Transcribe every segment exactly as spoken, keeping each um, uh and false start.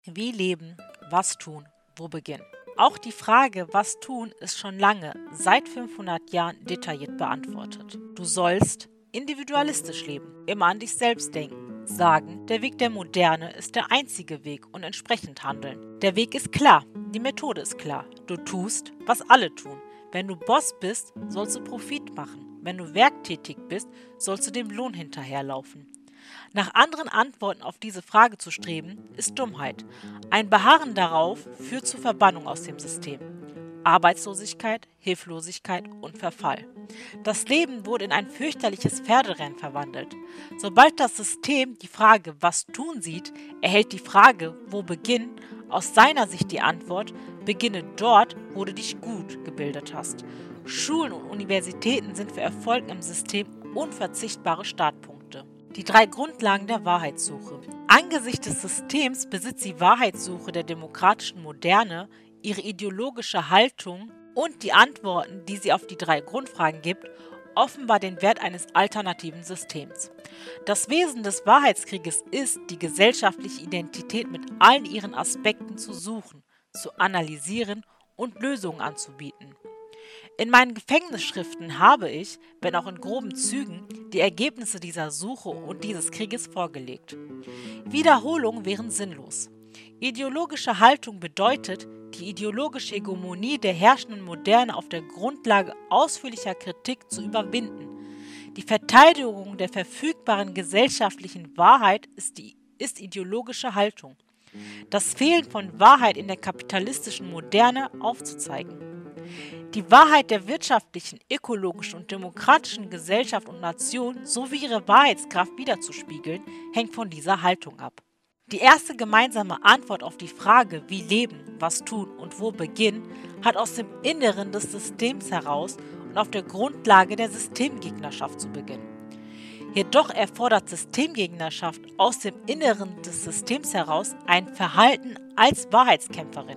Wie leben, was tun, wo beginnen? Auch die Frage, was tun, ist schon lange, seit fünfhundert Jahren detailliert beantwortet. Du sollst individualistisch leben, immer an dich selbst denken, sagen, der Weg der Moderne ist der einzige Weg und entsprechend handeln. Der Weg ist klar, die Methode ist klar. Du tust, was alle tun. Wenn du Boss bist, sollst du Profit machen. Wenn du werktätig bist, sollst du dem Lohn hinterherlaufen. Nach anderen Antworten auf diese Frage zu streben, ist Dummheit. Ein Beharren darauf führt zur Verbannung aus dem System. Arbeitslosigkeit, Hilflosigkeit und Verfall. Das Leben wurde in ein fürchterliches Pferderennen verwandelt. Sobald das System die Frage, was tun, sieht, erhält die Frage, wo beginnen, aus seiner Sicht die Antwort, beginne dort, wo du dich gut gebildet hast. Schulen und Universitäten sind für Erfolg im System unverzichtbare Startpunkte. Die drei Grundlagen der Wahrheitssuche. Angesichts des Systems besitzt die Wahrheitssuche der demokratischen Moderne ihre ideologische Haltung und die Antworten, die sie auf die drei Grundfragen gibt, offenbar den Wert eines alternativen Systems. Das Wesen des Wahrheitskrieges ist, die gesellschaftliche Identität mit allen ihren Aspekten zu suchen, zu analysieren und Lösungen anzubieten. In meinen Gefängnisschriften habe ich, wenn auch in groben Zügen, die Ergebnisse dieser Suche und dieses Krieges vorgelegt. Wiederholungen wären sinnlos. Ideologische Haltung bedeutet, die ideologische Hegemonie der herrschenden Moderne auf der Grundlage ausführlicher Kritik zu überwinden. Die Verteidigung der verfügbaren gesellschaftlichen Wahrheit ist, die, ist ideologische Haltung. Das Fehlen von Wahrheit in der kapitalistischen Moderne aufzuzeigen. Die Wahrheit der wirtschaftlichen, ökologischen und demokratischen Gesellschaft und Nation sowie ihre Wahrheitskraft wiederzuspiegeln, hängt von dieser Haltung ab. Die erste gemeinsame Antwort auf die Frage, wie leben, was tun und wo beginnen, hat aus dem Inneren des Systems heraus und auf der Grundlage der Systemgegnerschaft zu beginnen. Jedoch erfordert Systemgegnerschaft aus dem Inneren des Systems heraus ein Verhalten als Wahrheitskämpferin.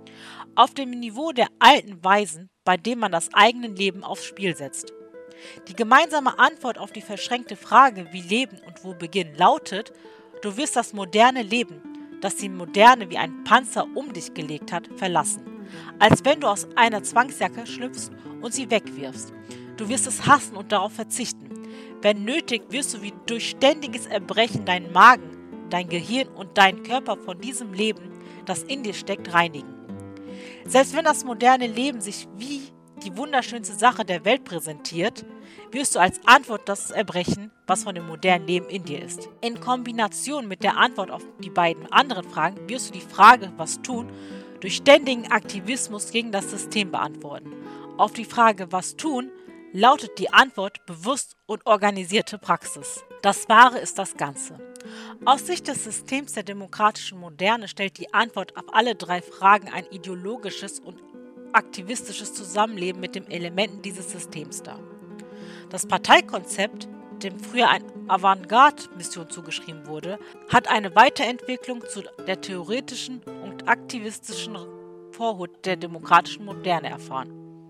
Auf dem Niveau der alten Weisen, bei dem man das eigene Leben aufs Spiel setzt. Die gemeinsame Antwort auf die verschränkte Frage, wie leben und wo beginnen, lautet: Du wirst das moderne Leben, das die Moderne wie ein Panzer um dich gelegt hat, verlassen. Als wenn du aus einer Zwangsjacke schlüpfst und sie wegwirfst. Du wirst es hassen und darauf verzichten. Wenn nötig, wirst du wie durch ständiges Erbrechen deinen Magen, dein Gehirn und deinen Körper von diesem Leben, das in dir steckt, reinigen. Selbst wenn das moderne Leben sich wie die wunderschönste Sache der Welt präsentiert, wirst du als Antwort das erbrechen, was von dem modernen Leben in dir ist. In Kombination mit der Antwort auf die beiden anderen Fragen wirst du die Frage, was tun, durch ständigen Aktivismus gegen das System beantworten. Auf die Frage, was tun, lautet die Antwort bewusst und organisierte Praxis. Das Wahre ist das Ganze. Aus Sicht des Systems der demokratischen Moderne stellt die Antwort auf alle drei Fragen ein ideologisches und aktivistisches Zusammenleben mit den Elementen dieses Systems dar. Das Parteikonzept, dem früher eine Avantgarde-Mission zugeschrieben wurde, hat eine Weiterentwicklung zu der theoretischen und aktivistischen Vorhut der demokratischen Moderne erfahren.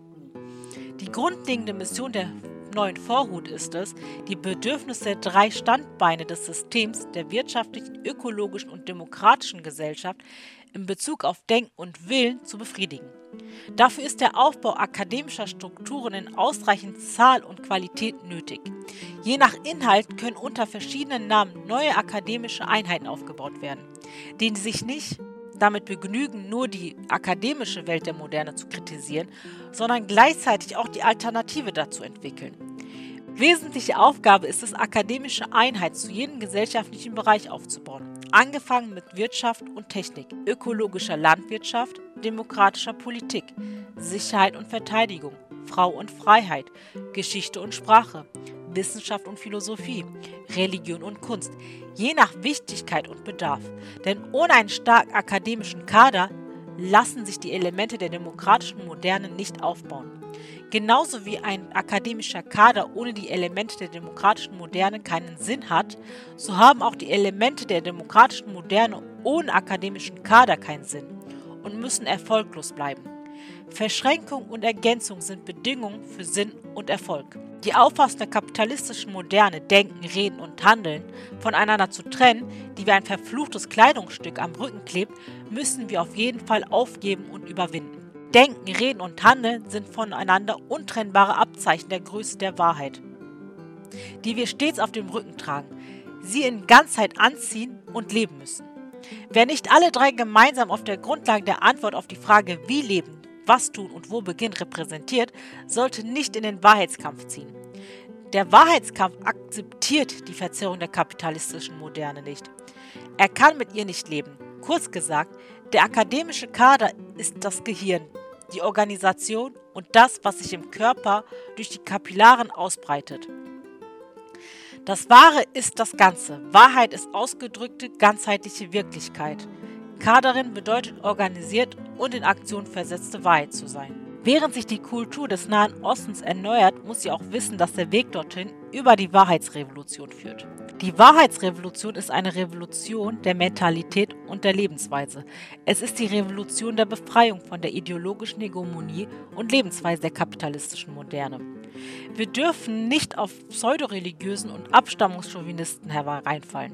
Die grundlegende Mission der neuen Vorhut ist es, die Bedürfnisse der drei Standbeine des Systems der wirtschaftlichen, ökologischen und demokratischen Gesellschaft in Bezug auf Denken und Willen zu befriedigen. Dafür ist der Aufbau akademischer Strukturen in ausreichend Zahl und Qualität nötig. Je nach Inhalt können unter verschiedenen Namen neue akademische Einheiten aufgebaut werden, denen sich nicht damit begnügen, nur die akademische Welt der Moderne zu kritisieren, sondern gleichzeitig auch die Alternative dazu entwickeln. Wesentliche Aufgabe ist es, akademische Einheit zu jedem gesellschaftlichen Bereich aufzubauen, angefangen mit Wirtschaft und Technik, ökologischer Landwirtschaft, demokratischer Politik, Sicherheit und Verteidigung, Frau und Freiheit, Geschichte und Sprache, Wissenschaft und Philosophie, Religion und Kunst, je nach Wichtigkeit und Bedarf. Denn ohne einen stark akademischen Kader lassen sich die Elemente der demokratischen Moderne nicht aufbauen. Genauso wie ein akademischer Kader ohne die Elemente der demokratischen Moderne keinen Sinn hat, so haben auch die Elemente der demokratischen Moderne ohne akademischen Kader keinen Sinn und müssen erfolglos bleiben. Verschränkung und Ergänzung sind Bedingungen für Sinn und Erfolg. Die Auffassung der kapitalistischen Moderne, Denken, Reden und Handeln, voneinander zu trennen, die wie ein verfluchtes Kleidungsstück am Rücken klebt, müssen wir auf jeden Fall aufgeben und überwinden. Denken, Reden und Handeln sind voneinander untrennbare Abzeichen der Größe der Wahrheit, die wir stets auf dem Rücken tragen, sie in Ganzheit anziehen und leben müssen. Wer nicht alle drei gemeinsam auf der Grundlage der Antwort auf die Frage, wie leben, was tun und wo beginnen, repräsentiert, sollte nicht in den Wahrheitskampf ziehen. Der Wahrheitskampf akzeptiert die Verzerrung der kapitalistischen Moderne nicht. Er kann mit ihr nicht leben. Kurz gesagt, der akademische Kader ist das Gehirn, die Organisation und das, was sich im Körper durch die Kapillaren ausbreitet. Das Wahre ist das Ganze. Wahrheit ist ausgedrückte, ganzheitliche Wirklichkeit. Kaderin bedeutet organisiert und in Aktion versetzte Wahrheit zu sein. Während sich die Kultur des Nahen Ostens erneuert, muss sie auch wissen, dass der Weg dorthin über die Wahrheitsrevolution führt. Die Wahrheitsrevolution ist eine Revolution der Mentalität und der Lebensweise. Es ist die Revolution der Befreiung von der ideologischen Hegemonie und Lebensweise der kapitalistischen Moderne. Wir dürfen nicht auf pseudoreligiösen und Abstammungschauvinisten hereinfallen.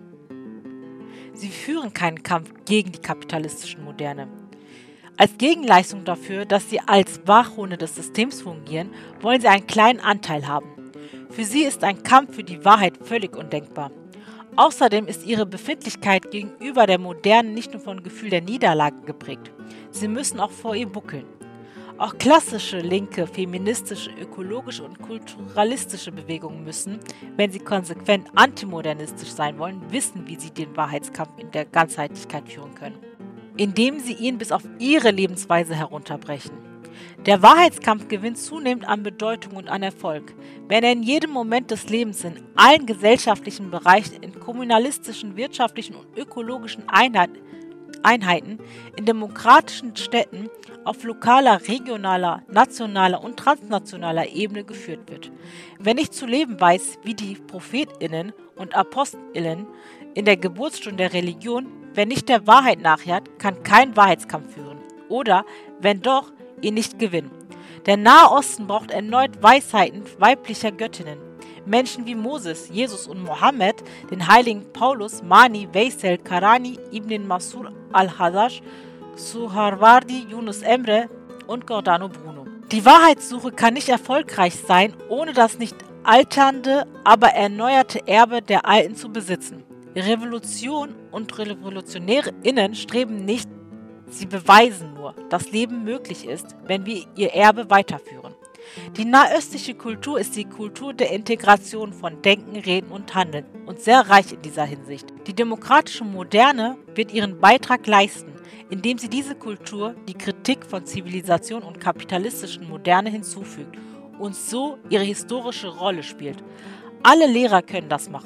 Sie führen keinen Kampf gegen die kapitalistische Moderne. Als Gegenleistung dafür, dass sie als Wachhunde des Systems fungieren, wollen sie einen kleinen Anteil haben. Für sie ist ein Kampf für die Wahrheit völlig undenkbar. Außerdem ist ihre Befindlichkeit gegenüber der Moderne nicht nur von Gefühl der Niederlage geprägt. Sie müssen auch vor ihr buckeln. Auch klassische, linke, feministische, ökologische und kulturalistische Bewegungen müssen, wenn sie konsequent antimodernistisch sein wollen, wissen, wie sie den Wahrheitskampf in der Ganzheitlichkeit führen können, indem sie ihn bis auf ihre Lebensweise herunterbrechen. Der Wahrheitskampf gewinnt zunehmend an Bedeutung und an Erfolg, wenn er in jedem Moment des Lebens in allen gesellschaftlichen Bereichen, in kommunalistischen, wirtschaftlichen und ökologischen Einheiten, Einheiten, in demokratischen Städten, auf lokaler, regionaler, nationaler und transnationaler Ebene geführt wird. Wer nicht zu leben weiß, wie die ProphetInnen und ApostelInnen in der Geburtsstunde der Religion, wer nicht der Wahrheit nachjagt, kann keinen Wahrheitskampf führen. Oder, wenn doch, ihn nicht gewinnen. Der Nahe Osten braucht erneut Weisheiten weiblicher Göttinnen. Menschen wie Moses, Jesus und Mohammed, den heiligen Paulus, Mani, Veysel, Karani, Ibn Masur al-Hadash, Suharwardi, Yunus Emre und Giordano Bruno. Die Wahrheitssuche kann nicht erfolgreich sein, ohne das nicht alternde, aber erneuerte Erbe der Alten zu besitzen. Revolution und RevolutionärInnen streben nicht, sie beweisen nur, dass Leben möglich ist, wenn wir ihr Erbe weiterführen. Die nahöstliche Kultur ist die Kultur der Integration von Denken, Reden und Handeln und sehr reich in dieser Hinsicht. Die demokratische Moderne wird ihren Beitrag leisten, indem sie diese Kultur die Kritik von Zivilisation und kapitalistischen Moderne hinzufügt und so ihre historische Rolle spielt. Alle Lehrer können das machen.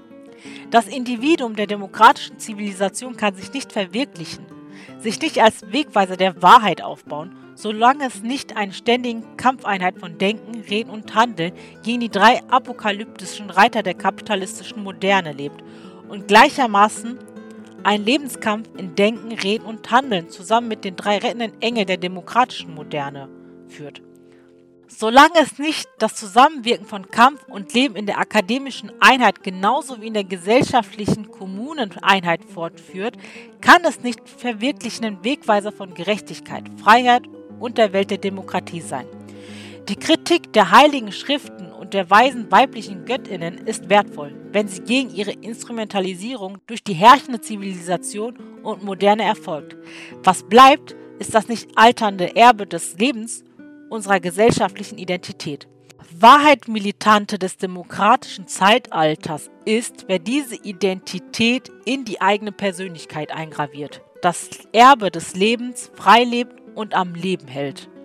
Das Individuum der demokratischen Zivilisation kann sich nicht verwirklichen, sich nicht als Wegweiser der Wahrheit aufbauen, solange es nicht eine ständige Kampfeinheit von Denken, Reden und Handeln gegen die drei apokalyptischen Reiter der kapitalistischen Moderne lebt und gleichermaßen ein Lebenskampf in Denken, Reden und Handeln zusammen mit den drei rettenden Engeln der demokratischen Moderne führt. Solange es nicht das Zusammenwirken von Kampf und Leben in der akademischen Einheit genauso wie in der gesellschaftlichen Kommuneneinheit fortführt, kann es nicht verwirklichenden Wegweiser von Gerechtigkeit, Freiheit und der Welt der Demokratie sein. Die Kritik der heiligen Schriften und der weisen weiblichen Göttinnen ist wertvoll, wenn sie gegen ihre Instrumentalisierung durch die herrschende Zivilisation und Moderne erfolgt. Was bleibt, ist das nicht alternde Erbe des Lebens unserer gesellschaftlichen Identität. Wahrheit-Militante des demokratischen Zeitalters ist, wer diese Identität in die eigene Persönlichkeit eingraviert, das Erbe des Lebens frei lebt und am Leben hält.